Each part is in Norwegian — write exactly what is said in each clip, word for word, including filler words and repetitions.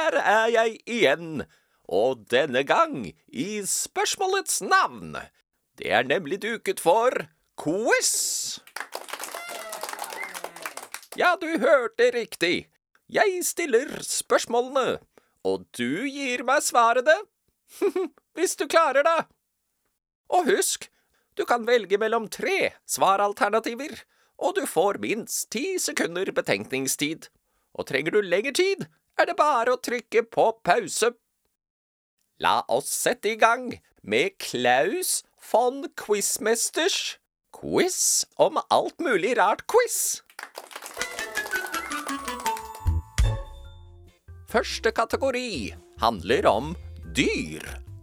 her er jeg igjen, og denne gang i spørsmålets navn. Det er nemlig duket for quiz. Ja, du hørte riktig. Jeg stiller spørsmålene, og du gir meg svarene, hvis du klarer det. Og husk, du kan velge mellom tre svaralternativer, og du får minst ti sekunder betenkningstid. Og trenger du lengre tid, er det bare å trykke på pause. La oss sette i gang med Klaus von Quizmesters quiz om alt mulig rart quiz. Første kategori handler om dyr.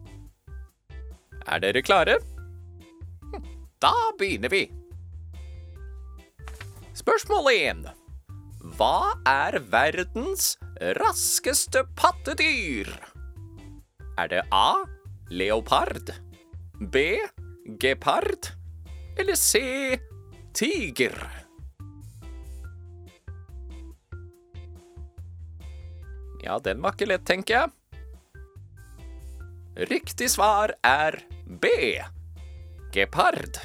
Er dere klare? Da begynner vi. Spørsmål én. Hva er verdens raskeste pattedyr? Er det A. Leopard, B. Gepard eller C. Tiger? Ja, den var ikke lett, tenker jeg. Riktig svar er B. Gepard.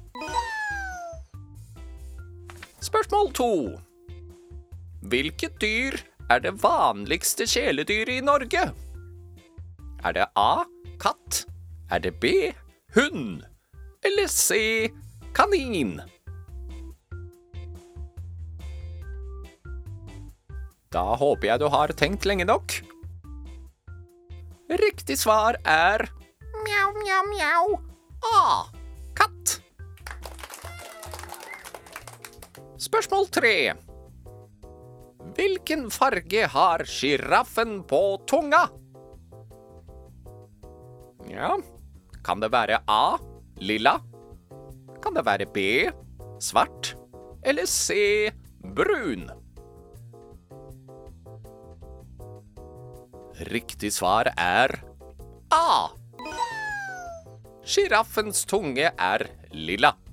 Spørsmål to. Hvilket dyr er det vanligste kjæledyret i Norge? Er det A. Katt? Er det B. Hund? Eller C. Kanin? Da håper jeg du har tenkt lenge nok. Riktig svar er mjau, mjau, mjau. A. Katt. Spørsmål tre. Hvilken farge har giraffen på tunga? Ja, kan det være A. Lilla? Kan det være B. Svart? Eller C. Brun? Riktig svar er A. Giraffens tunge er lilla.